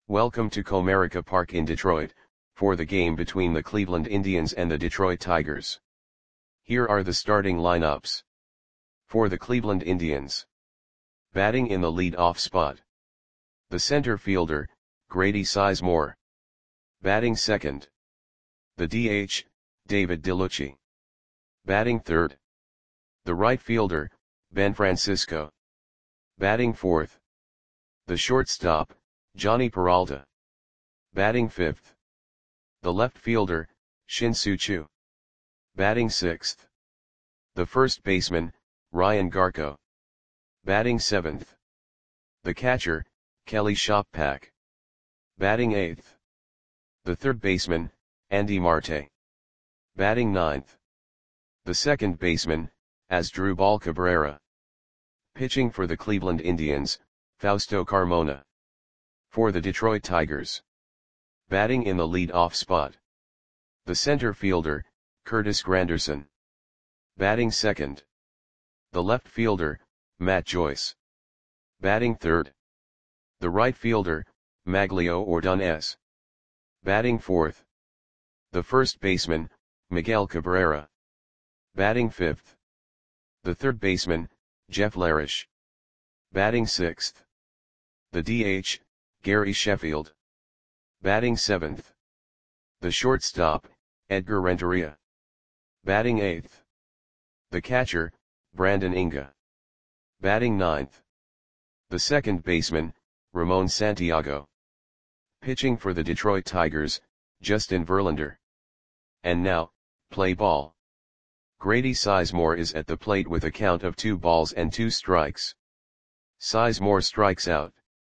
Welcome to Comerica Park in Detroit, for the game between the Cleveland Indians and the Detroit Tigers. Here are the starting lineups. For the Cleveland Indians. Batting in the lead-off spot. The center fielder, Grady Sizemore. Batting second. The DH, David DeLucci. Batting third. The right fielder, Ben Francisco. Batting fourth. The shortstop, Jhonny Peralta. Batting fifth. The left fielder, Shin-Soo Choo. Batting sixth. The first baseman, Ryan Garko. Batting seventh. The catcher, Kelly Shoppak. Batting eighth. The third baseman, Andy Marte. Batting ninth. The second baseman, Asdrubal Cabrera. Pitching for the Cleveland Indians, Fausto Carmona. For the Detroit Tigers. Batting in the lead-off spot. The center fielder, Curtis Granderson. Batting second. The left fielder, Matt Joyce. Batting third. The right fielder, Maglio Ordonez. Batting fourth. The first baseman, Miguel Cabrera. Batting fifth. The third baseman, Jeff Larish. Batting sixth. The DH, Gary Sheffield. Batting seventh. The shortstop, Edgar Renteria. Batting eighth. The catcher, Brandon Inga. Batting ninth. The second baseman, Ramon Santiago. Pitching for the Detroit Tigers, Justin Verlander. And now, play ball. Grady Sizemore is at the plate with a count of 2 balls and 2 strikes. Sizemore strikes out.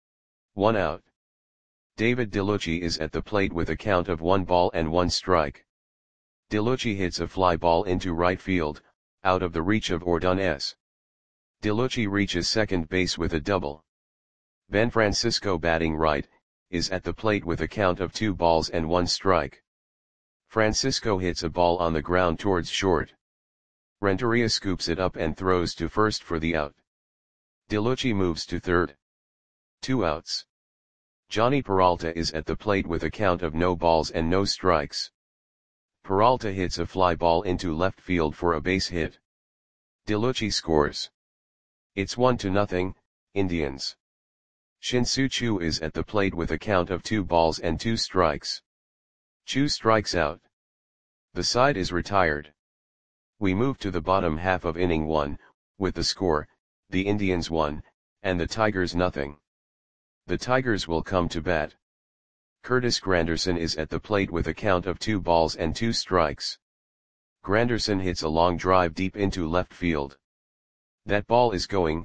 1 out. David DeLucci is at the plate with a count of 1 ball and 1 strike. DeLucci hits a fly ball into right field, out of the reach of Ordonez. DeLucci reaches second base with a double. Ben Francisco, batting right, is at the plate with a count of 2 balls and 1 strike. Francisco hits a ball on the ground towards short. Renteria scoops it up and throws to first for the out. DeLucci moves to third. 2 outs. Jhonny Peralta is at the plate with a count of no balls and no strikes. Peralta hits a fly ball into left field for a base hit. DeLucci scores. It's 1-0, Indians. Shin-Soo Choo is at the plate with a count of 2 balls and 2 strikes. Choo strikes out. The side is retired. We move to the bottom half of inning 1, with the score, the Indians 1, and the Tigers 0. The Tigers will come to bat. Curtis Granderson is at the plate with a count of 2 balls and 2 strikes. Granderson hits a long drive deep into left field. That ball is gone.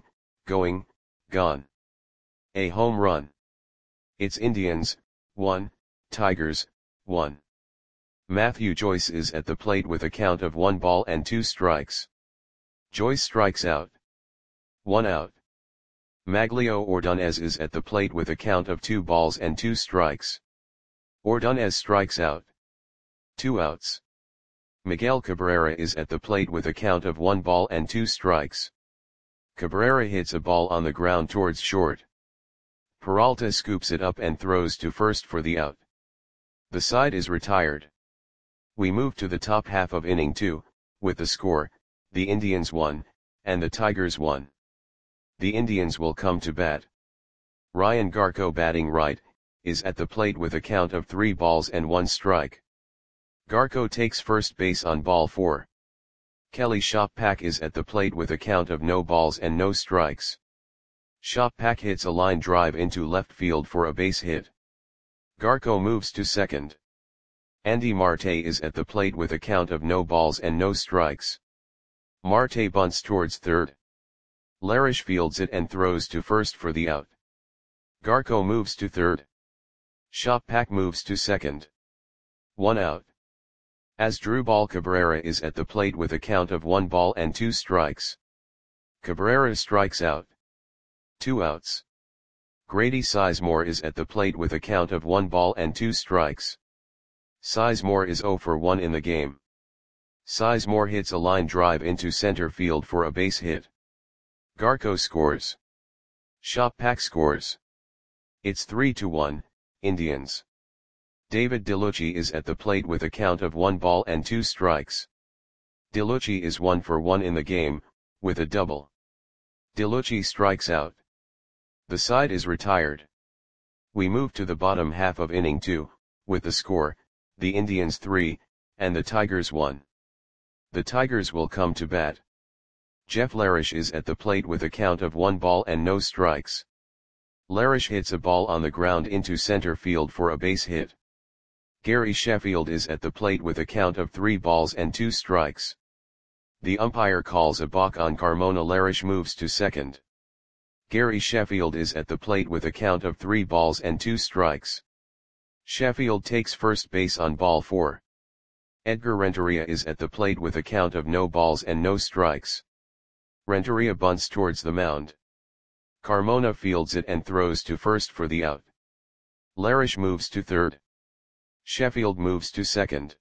A home run. It's Indians 1, Tigers 1. Matthew Joyce is at the plate with a count of 1 ball and 2 strikes. Joyce strikes out. 1 out. Maglio Ordonez is at the plate with a count of 2 balls and 2 strikes. Ordonez strikes out. 2 outs. Miguel Cabrera is at the plate with a count of 1 ball and 2 strikes. Cabrera hits a ball on the ground towards short. Peralta scoops it up and throws to first for the out. The side is retired. We move to the top half of inning 2, with the score, the Indians 1, and the Tigers 1. The Indians will come to bat. Ryan Garko, batting right, is at the plate with a count of 3 balls and 1 strike. Garko takes first base on ball 4. Kelly Shoppak is at the plate with a count of no balls and no strikes. Shoppak hits a line drive into left field for a base hit. Garko moves to second. Andy Marte is at the plate with a count of no balls and no strikes. Marte bunts towards third. Larish fields it and throws to first for the out. Garko moves to third. Shoppak moves to second. 1 out. Asdrubal Cabrera is at the plate with a count of 1 ball and 2 strikes. Cabrera strikes out. 2 outs. Grady Sizemore is at the plate with a count of 1 ball and 2 strikes. Sizemore is 0 for 1 in the game. Sizemore hits a line drive into center field for a base hit. Garko scores. Shoppak scores. It's 3-1, Indians. David DeLucci is at the plate with a count of 1 ball and 2 strikes. DeLucci is 1 for 1 in the game, with a double. DeLucci strikes out. The side is retired. We move to the bottom half of inning 2, with the score, the Indians 3, and the Tigers 1. The Tigers will come to bat. Jeff Larish is at the plate with a count of 1 ball and no strikes. Larish hits a ball on the ground into center field for a base hit. Gary Sheffield is at the plate with a count of 3 balls and 2 strikes. The umpire calls a balk on Carmona. Larish moves to second. Gary Sheffield is at the plate with a count of 3 balls and 2 strikes. Sheffield takes first base on ball 4. Edgar Renteria is at the plate with a count of no balls and no strikes. Renteria bunts towards the mound. Carmona fields it and throws to first for the out. Larish moves to third. Sheffield moves to second.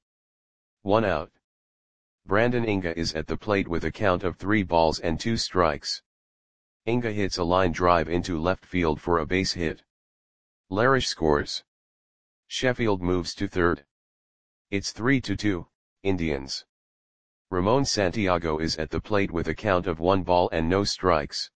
1 out. Brandon Inga is at the plate with a count of 3 balls and 2 strikes. Inga hits a line drive into left field for a base hit. Larish scores. Sheffield moves to third. It's 3-2, Indians. Ramon Santiago is at the plate with a count of 1 ball and no strikes.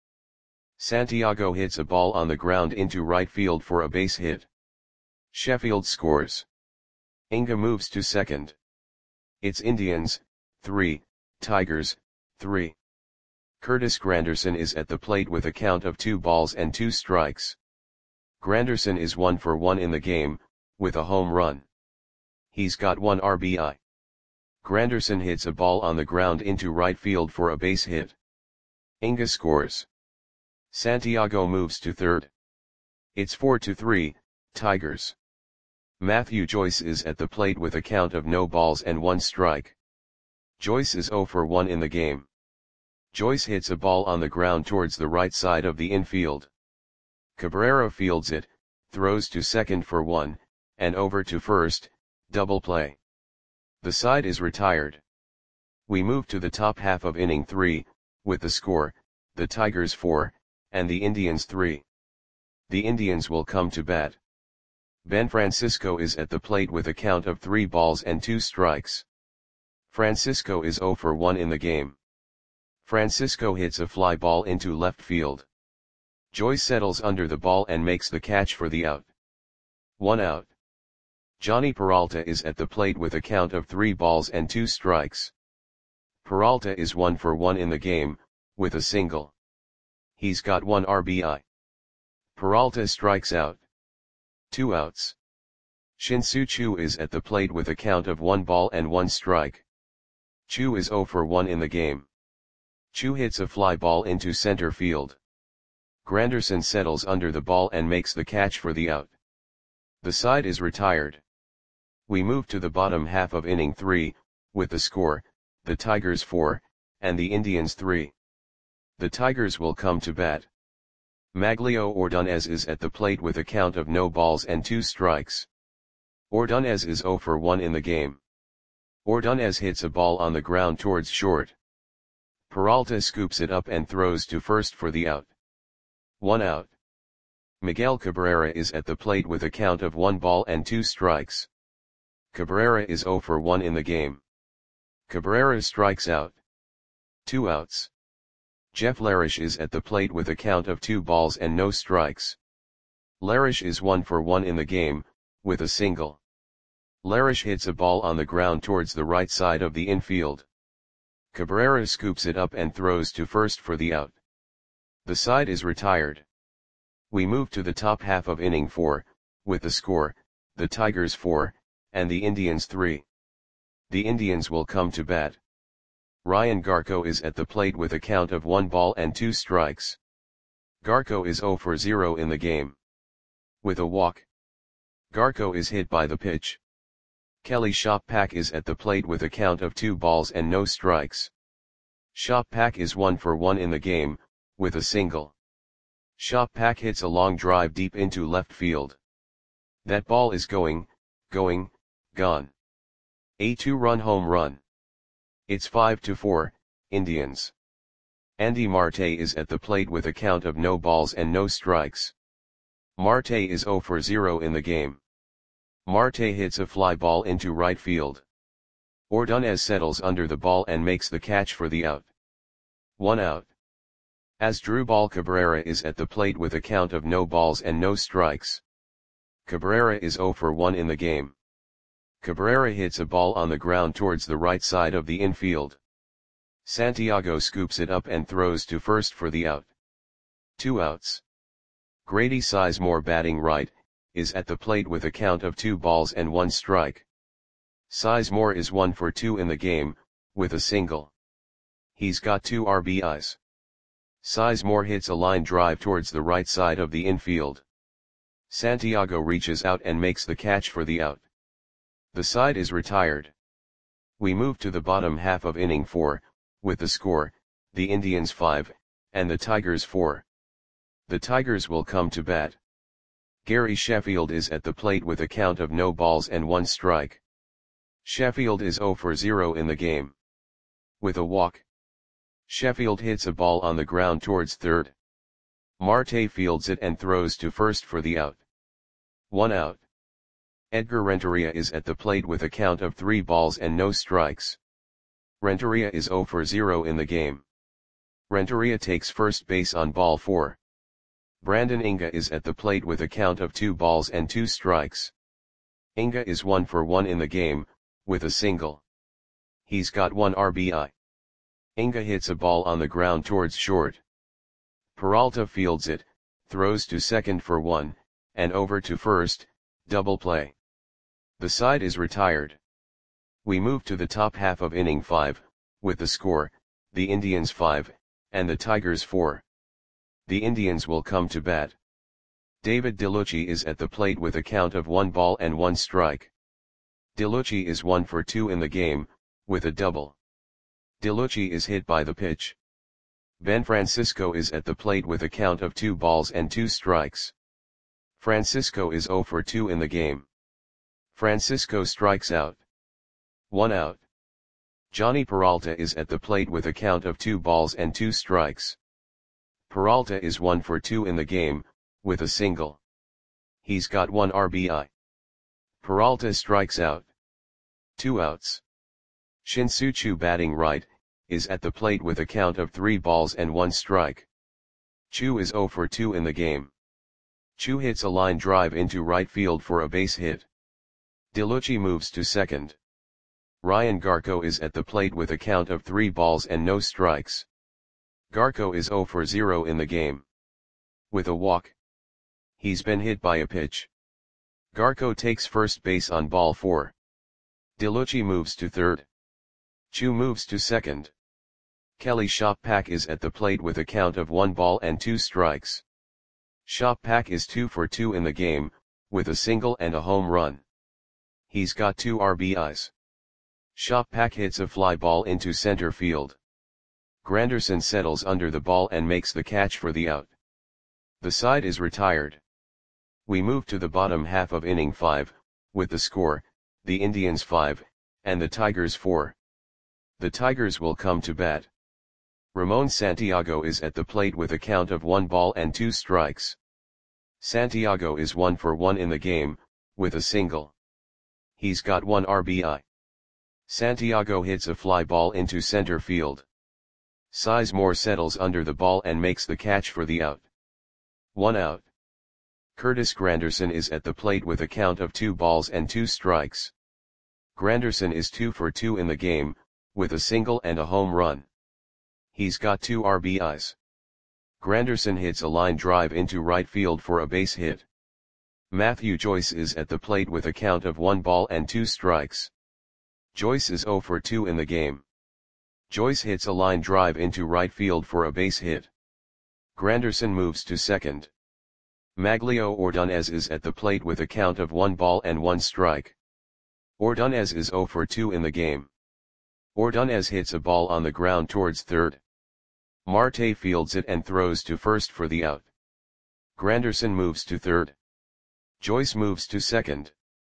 Santiago hits a ball on the ground into right field for a base hit. Sheffield scores. Inga moves to second. It's Indians, 3, Tigers, 3. Curtis Granderson is at the plate with a count of 2 balls and 2 strikes. Granderson is 1 for 1 in the game, with a home run. He's got 1 RBI. Granderson hits a ball on the ground into right field for a base hit. Inga scores. Santiago moves to third. It's 4-3, Tigers. Matthew Joyce is at the plate with a count of no balls and 1 strike. Joyce is 0 for 1 in the game. Joyce hits a ball on the ground towards the right side of the infield. Cabrera fields it, throws to second for 1, and over to first, double play. The side is retired. We move to the top half of inning 3, with the score, the Tigers 4, and the Indians 3. The Indians will come to bat. Ben Francisco is at the plate with a count of 3 balls and 2 strikes. Francisco is 0 for 1 in the game. Francisco hits a fly ball into left field. Joyce settles under the ball and makes the catch for the out. 1 out. Johnny Peralta is at the plate with a count of 3 balls and 2 strikes. Peralta is 1 for 1 in the game, with a single. He's got 1 RBI. Peralta strikes out. 2 outs. Shin-Soo Choo is at the plate with a count of 1 ball and 1 strike. Choo is 0 for 1 in the game. Choo hits a fly ball into center field. Granderson settles under the ball and makes the catch for the out. The side is retired. We move to the bottom half of inning 3, with the score, the Tigers 4, and the Indians 3. The Tigers will come to bat. Maglio Ordonez is at the plate with a count of no balls and 2 strikes. Ordonez is 0 for 1 in the game. Ordonez hits a ball on the ground towards short. Peralta scoops it up and throws to first for the out. 1 out. Miguel Cabrera is at the plate with a count of 1 ball and 2 strikes. Cabrera is 0 for 1 in the game. Cabrera strikes out. 2 outs. Jeff Larish is at the plate with a count of 2 balls and no strikes. Larish is 1 for 1 in the game, with a single. Larish hits a ball on the ground towards the right side of the infield. Cabrera scoops it up and throws to first for the out. The side is retired. We move to the top half of inning 4, with the score, the Tigers 4, and the Indians 3. The Indians will come to bat. Ryan Garco is at the plate with a count of 1 ball and 2 strikes. Garco is 0 for 0 in the game. With a walk. Garco is hit by the pitch. Kelly Shoppak is at the plate with a count of 2 balls and no strikes. Shoppak is 1 for 1 in the game, with a single. Shoppak hits a long drive deep into left field. That ball is gone. A 2-run home run. It's 5-4, Indians. Andy Marte is at the plate with a count of no balls and no strikes. Marte is 0 for 0 in the game. Marte hits a fly ball into right field. Ordonez settles under the ball and makes the catch for the out. 1 out. Asdrubal Cabrera is at the plate with a count of no balls and no strikes. Cabrera is 0 for 1 in the game. Cabrera hits a ball on the ground towards the right side of the infield. Santiago scoops it up and throws to first for the out. 2 outs. Grady Sizemore, batting right, is at the plate with a count of 2 balls and 1 strike. Sizemore is 1 for 2 in the game, with a single. He's got 2 RBIs. Sizemore hits a line drive towards the right side of the infield. Santiago reaches out and makes the catch for the out. The side is retired. We move to the bottom half of inning 4, with the score, the Indians 5, and the Tigers 4. The Tigers will come to bat. Gary Sheffield is at the plate with a count of no balls and 1 strike. Sheffield is 0 for 0 in the game. With a walk. Sheffield hits a ball on the ground towards third. Marte fields it and throws to first for the out. 1 out. Edgar Renteria is at the plate with a count of 3 balls and no strikes. Renteria is 0 for 0 in the game. Renteria takes first base on ball 4. Brandon Inga is at the plate with a count of 2 balls and 2 strikes. Inga is 1 for 1 in the game, with a single. He's got 1 RBI. Inga hits a ball on the ground towards short. Peralta fields it, throws to second for 1, and over to first, double play. The side is retired. We move to the top half of inning 5, with the score, the Indians 5, and the Tigers 4. The Indians will come to bat. David DeLucci is at the plate with a count of 1 ball and 1 strike. DeLucci is 1 for 2 in the game, with a double. DeLucci is hit by the pitch. Ben Francisco is at the plate with a count of 2 balls and 2 strikes. Francisco is 0 for 2 in the game. Francisco strikes out. 1 out. Johnny Peralta is at the plate with a count of 2 balls and 2 strikes. Peralta is 1 for 2 in the game, with a single. He's got 1 RBI. Peralta strikes out. 2 outs. Shin-Soo Choo, batting right, is at the plate with a count of 3 balls and 1 strike. Choo is 0 for 2 in the game. Choo hits a line drive into right field for a base hit. DeLucci moves to second. Ryan Garco is at the plate with a count of 3 balls and no strikes. Garco is 0 for 0 in the game. With a walk. He's been hit by a pitch. Garco takes first base on ball 4. DeLucci moves to third. Choo moves to second. Kelly Shoppak is at the plate with a count of 1 ball and 2 strikes. Shoppak is 2 for 2 in the game, with a single and a home run. He's got 2 RBIs. Shoppak hits a fly ball into center field. Granderson settles under the ball and makes the catch for the out. The side is retired. We move to the bottom half of inning 5, with the score, the Indians 5, and the Tigers 4. The Tigers will come to bat. Ramon Santiago is at the plate with a count of 1 ball and 2 strikes. Santiago is 1 for 1 in the game, with a single. He's got 1 RBI. Santiago hits a fly ball into center field. Sizemore settles under the ball and makes the catch for the out. 1 out. Curtis Granderson is at the plate with a count of 2 balls and 2 strikes. Granderson is 2 for 2 in the game, with a single and a home run. He's got 2 RBIs. Granderson hits a line drive into right field for a base hit. Matthew Joyce is at the plate with a count of 1 ball and 2 strikes. Joyce is 0 for 2 in the game. Joyce hits a line drive into right field for a base hit. Granderson moves to second. Maglio Ordonez is at the plate with a count of 1 ball and 1 strike. Ordonez is 0 for 2 in the game. Ordonez hits a ball on the ground towards third. Marte fields it and throws to first for the out. Granderson moves to third. Joyce moves to second.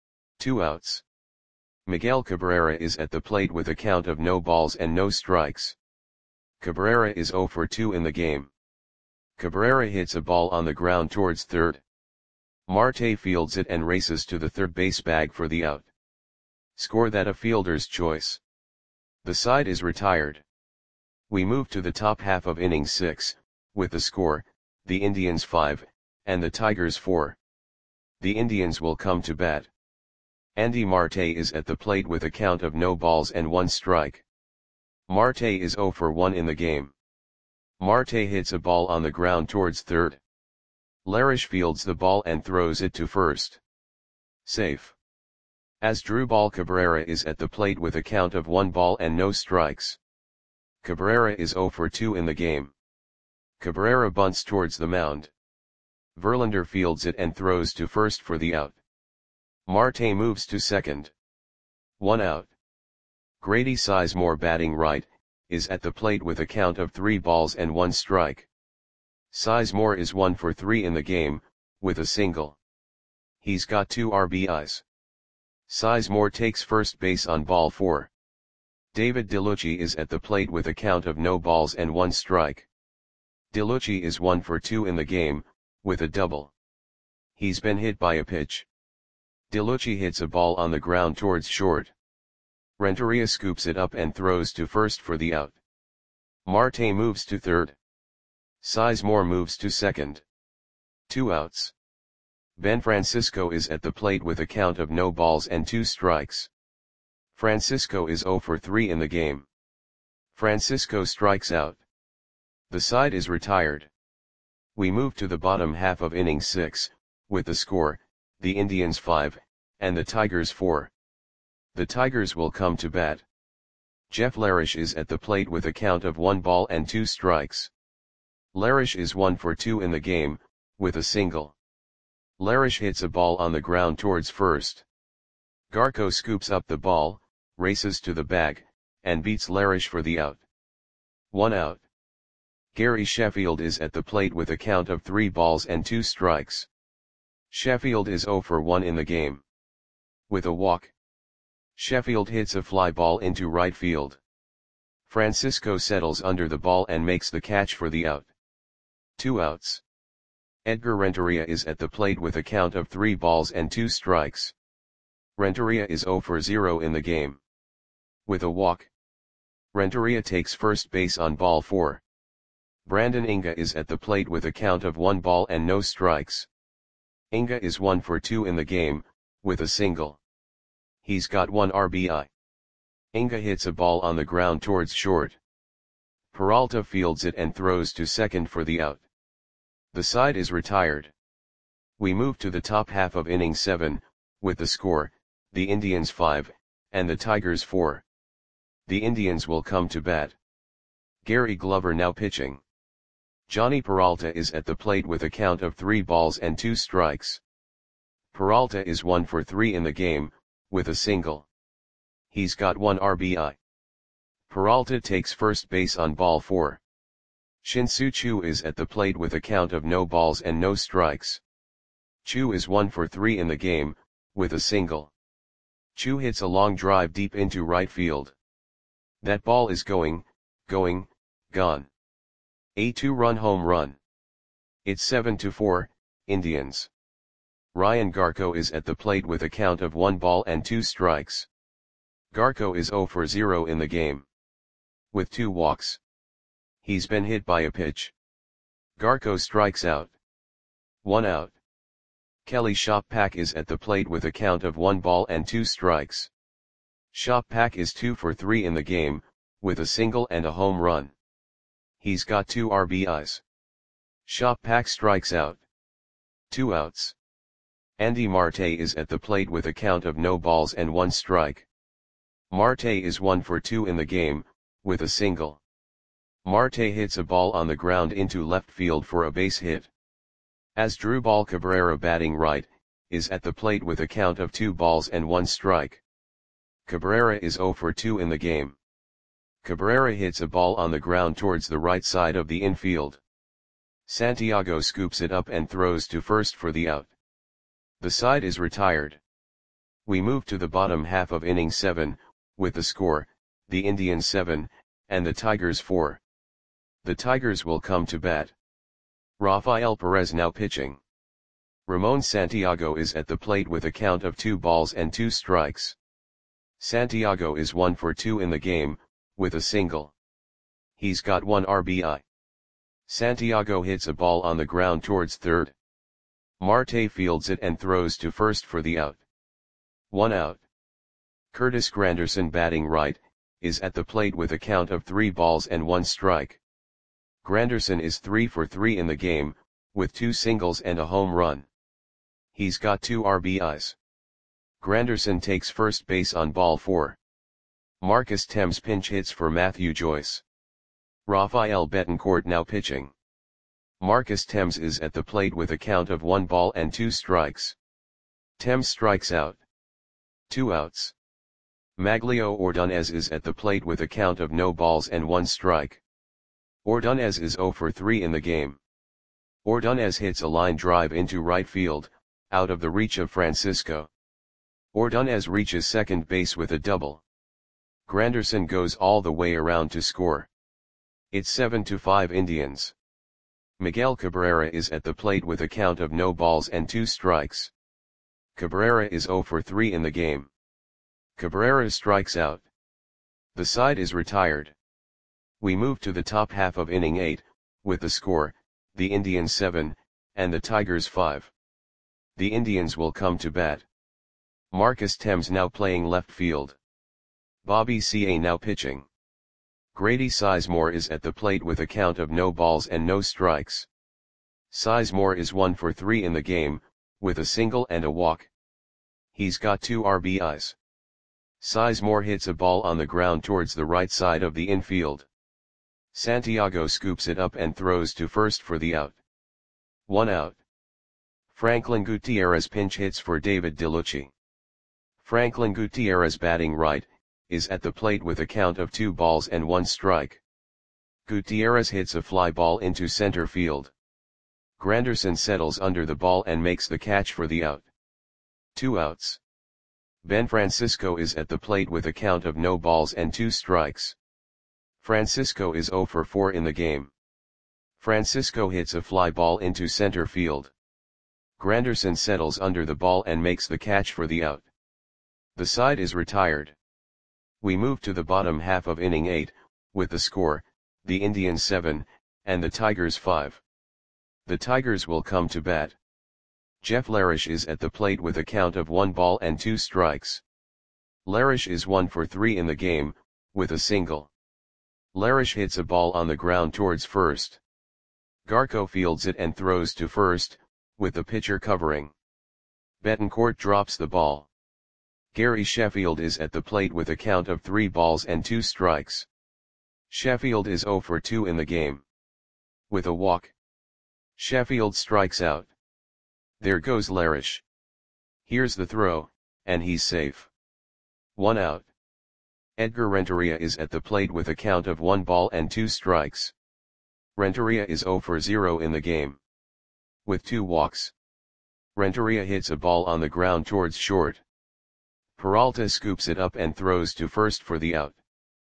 2 outs. Miguel Cabrera is at the plate with a count of no balls and no strikes. Cabrera is 0 for 2 in the game. Cabrera hits a ball on the ground towards third. Marte fields it and races to the third base bag for the out. Score that a fielder's choice. The side is retired. We move to the top half of inning 6, with the score, the Indians 5, and the Tigers 4. The Indians will come to bat. Andy Marte is at the plate with a count of no balls and 1 strike. Marte is 0 for 1 in the game. Marte hits a ball on the ground towards third. Larish fields the ball and throws it to first. Safe. Asdrubal Cabrera is at the plate with a count of 1 ball and no strikes. Cabrera is 0 for 2 in the game. Cabrera bunts towards the mound. Verlander fields it and throws to first for the out. Marte moves to second. 1 out. Grady Sizemore, batting right, is at the plate with a count of 3 balls and 1 strike. Sizemore is 1 for 3 in the game, with a single. He's got 2 RBIs. Sizemore takes first base on ball 4. David DeLucci is at the plate with a count of no balls and 1 strike. DeLucci is 1 for 2 in the game, with a double. He's been hit by a pitch. DeLucci hits a ball on the ground towards short. Renteria scoops it up and throws to first for the out. Marte moves to third. Sizemore moves to second. 2 outs. Ben Francisco is at the plate with a count of no balls and 2 strikes. Francisco is 0 for 3 in the game. Francisco strikes out. The side is retired. We move to the bottom half of inning 6, with the score, the Indians 5, and the Tigers 4. The Tigers will come to bat. Jeff Larish is at the plate with a count of 1 ball and 2 strikes. Larish is 1 for 2 in the game, with a single. Larish hits a ball on the ground towards first. Garco scoops up the ball, races to the bag, and beats Larish for the out. 1 out. Gary Sheffield is at the plate with a count of 3 balls and 2 strikes. Sheffield is 0 for 1 in the game. With a walk, Sheffield hits a fly ball into right field. Francisco settles under the ball and makes the catch for the out. 2 outs. Edgar Renteria is at the plate with a count of 3 balls and 2 strikes. Renteria is 0 for 0 in the game. With a walk, Renteria takes first base on ball 4. Brandon Inga is at the plate with a count of 1 ball and no strikes. Inga is 1 for 2 in the game, with a single. He's got 1 RBI. Inga hits a ball on the ground towards short. Peralta fields it and throws to second for the out. The side is retired. We move to the top half of inning 7, with the score, the Indians 5, and the Tigers 4. The Indians will come to bat. Gary Glover now pitching. Johnny Peralta is at the plate with a count of 3 balls and 2 strikes. Peralta is 1 for 3 in the game, with a single. He's got 1 RBI. Peralta takes first base on ball 4. Shin-Soo Choo is at the plate with a count of no balls and no strikes. Choo is 1 for 3 in the game, with a single. Choo hits a long drive deep into right field. That ball is gone. A 2-run home run. It's 7-4, Indians. Ryan Garco is at the plate with a count of 1 ball and 2 strikes. Garco is 0 for 0 in the game. With 2 walks. He's been hit by a pitch. Garco strikes out. 1 out. Kelly Shoppak is at the plate with a count of 1 ball and 2 strikes. Shoppak is 2 for 3 in the game, with a single and a home run. He's got 2 RBIs. Shoppak strikes out. 2 outs. Andy Marte is at the plate with a count of no balls and 1 strike. Marte is 1 for 2 in the game, with a single. Marte hits a ball on the ground into left field for a base hit. Asdrubal Cabrera, batting right, is at the plate with a count of 2 balls and 1 strike. Cabrera is 0 for 2 in the game. Cabrera hits a ball on the ground towards the right side of the infield. Santiago scoops it up and throws to first for the out. The side is retired. We move to the bottom half of inning 7, with the score, the Indians 7, and the Tigers 4. The Tigers will come to bat. Rafael Perez now pitching. Ramon Santiago is at the plate with a count of 2 balls and 2 strikes. Santiago is 1 for 2 in the game, with a single. He's got 1 RBI. Santiago hits a ball on the ground towards third. Marte fields it and throws to first for the out. 1 out. Curtis Granderson, batting right, is at the plate with a count of 3 balls and 1 strike. Granderson is 3 for 3 in the game, with 2 singles and a home run. He's got 2 RBIs. Granderson takes first base on ball 4. Marcus Thames pinch hits for Matthew Joyce. Rafael Betancourt now pitching. Marcus Thames is at the plate with a count of 1 ball and 2 strikes. Thames strikes out. 2 outs. Maglio Ordonez is at the plate with a count of no balls and 1 strike. Ordonez is 0 for 3 in the game. Ordonez hits a line drive into right field, out of the reach of Francisco. Ordonez reaches second base with a double. Granderson goes all the way around to score. It's 7-5 Indians. Miguel Cabrera is at the plate with a count of no balls and 2 strikes. Cabrera is 0 for 3 in the game. Cabrera strikes out. The side is retired. We move to the top half of inning 8, with the score, the Indians 7, and the Tigers 5. The Indians will come to bat. Marcus Thames now playing left field. Bobby Ca now pitching. Grady Sizemore is at the plate with a count of no balls and no strikes. Sizemore is 1 for 3 in the game, with a single and a walk. He's got 2 RBIs. Sizemore hits a ball on the ground towards the right side of the infield. Santiago scoops it up and throws to first for the out. 1 out. Franklin Gutierrez pinch hits for David DeLucci. Franklin Gutierrez, batting right, is at the plate with a count of 2 balls and 1 strike. Gutierrez hits a fly ball into center field. Granderson settles under the ball and makes the catch for the out. 2 outs. Ben Francisco is at the plate with a count of no balls and 2 strikes. Francisco is 0 for 4 in the game. Francisco hits a fly ball into center field. Granderson settles under the ball and makes the catch for the out. The side is retired. We move to the bottom half of inning 8, with the score, the Indians 7, and the Tigers 5. The Tigers will come to bat. Jeff Larish is at the plate with a count of 1 ball and 2 strikes. Larish is 1 for 3 in the game, with a single. Larish hits a ball on the ground towards first. Garco fields it and throws to first, with the pitcher covering. Betancourt drops the ball. Gary Sheffield is at the plate with a count of 3 balls and 2 strikes. Sheffield is 0 for 2 in the game. With a walk. Sheffield strikes out. There goes Larish. Here's the throw, and he's safe. 1 out. Edgar Renteria is at the plate with a count of 1 ball and 2 strikes. Renteria is 0 for 0 in the game. With 2 walks. Renteria hits a ball on the ground towards short. Peralta scoops it up and throws to first for the out.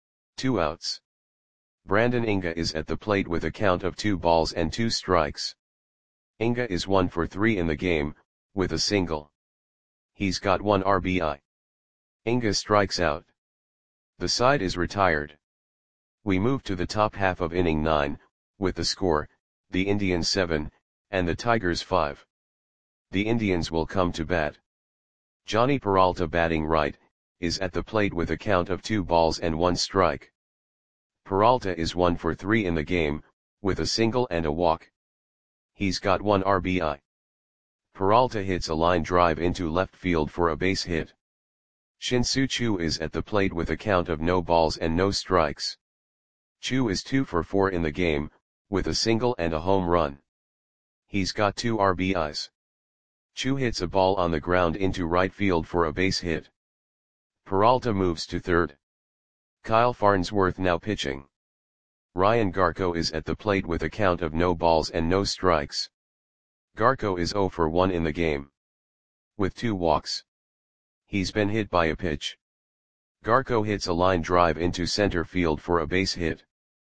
2 outs. Brandon Inga is at the plate with a count of 2 balls and 2 strikes. Inga is 1 for 3 in the game, with a single. He's got 1 RBI. Inga strikes out. The side is retired. We move to the top half of inning 9, with the score, the Indians 7, and the Tigers 5. The Indians will come to bat. Johnny Peralta, batting right, is at the plate with a count of 2 balls and 1 strike. Peralta is 1 for 3 in the game, with a single and a walk. He's got 1 RBI. Peralta hits a line drive into left field for a base hit. Shin-Soo Choo is at the plate with a count of no balls and no strikes. Choo is 2 for 4 in the game, with a single and a home run. He's got 2 RBIs. Choo hits a ball on the ground into right field for a base hit. Peralta moves to third. Kyle Farnsworth now pitching. Ryan Garco is at the plate with a count of no balls and no strikes. Garco is 0 for 1 in the game. With 2 walks. He's been hit by a pitch. Garco hits a line drive into center field for a base hit.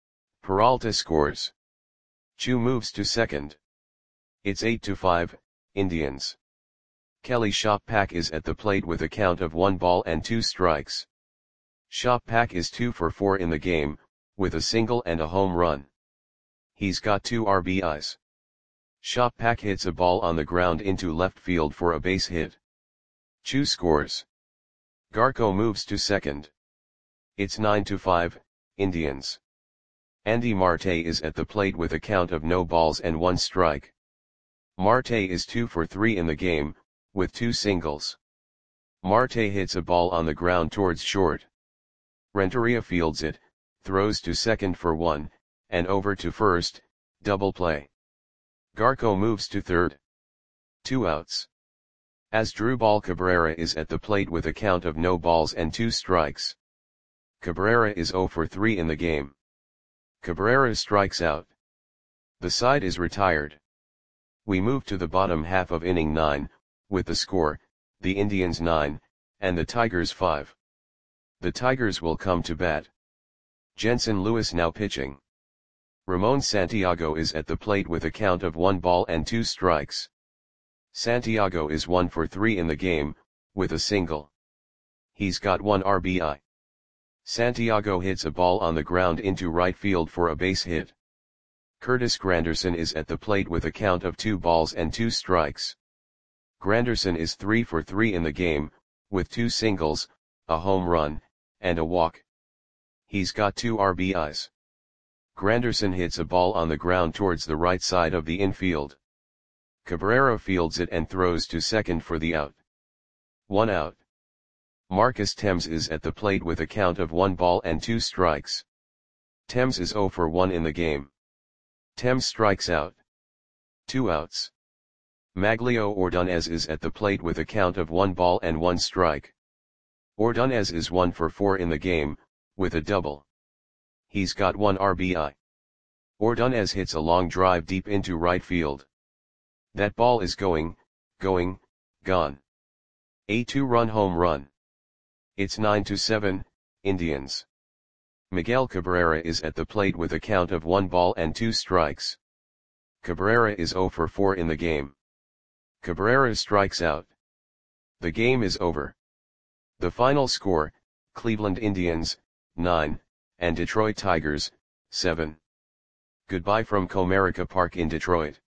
Peralta scores. Choo moves to second. It's 8-5, Indians. Kelly Shoppak is at the plate with a count of 1 ball and 2 strikes. Shoppak is 2 for 4 in the game, with a single and a home run. He's got 2 RBIs. Shoppak hits a ball on the ground into left field for a base hit. Chu scores. Garko moves to second. It's 9-5, Indians. Andy Marte is at the plate with a count of no balls and 1 strike. Marte is 2 for 3 in the game, with 2 singles. Marte hits a ball on the ground towards short. Renteria fields it, throws to second for 1, and over to first, double play. Garko moves to third. 2 outs. Asdrubal Cabrera is at the plate with a count of no balls and 2 strikes. Cabrera is 0 for 3 in the game. Cabrera strikes out. The side is retired. We move to the bottom half of inning 9, with the score, the Indians 9, and the Tigers 5. The Tigers will come to bat. Jensen Lewis now pitching. Ramon Santiago is at the plate with a count of 1 ball and 2 strikes. Santiago is 1 for 3 in the game, with a single. He's got 1 RBI. Santiago hits a ball on the ground into right field for a base hit. Curtis Granderson is at the plate with a count of 2 balls and 2 strikes. Granderson is 3 for 3 in the game, with 2 singles, a home run, and a walk. He's got 2 RBIs. Granderson hits a ball on the ground towards the right side of the infield. Cabrera fields it and throws to second for the out. 1 out. Marcus Thames is at the plate with a count of 1 ball and 2 strikes. Thames is 0 for 1 in the game. Thames strikes out. 2 outs. Maglio Ordonez is at the plate with a count of 1 ball and 1 strike. Ordonez is 1 for 4 in the game, with a double. He's got 1 RBI. Ordonez hits a long drive deep into right field. That ball is gone. A 2-run home run. It's 9-7, Indians. Miguel Cabrera is at the plate with a count of 1 ball and 2 strikes. Cabrera is 0 for 4 in the game. Cabrera strikes out. The game is over. The final score, Cleveland Indians, 9, and Detroit Tigers, 7. Goodbye from Comerica Park in Detroit.